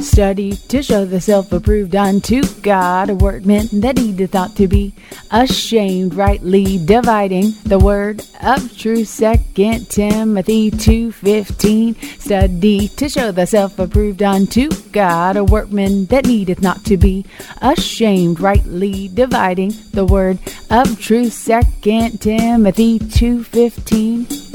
Study to show the self-approved unto God, a workman that needeth not to be ashamed, rightly dividing the word of truth. 2 Timothy 2:15. Study to show the self-approved unto God, a workman that needeth not to be ashamed, rightly dividing the word of truth. 2 Timothy 2:15.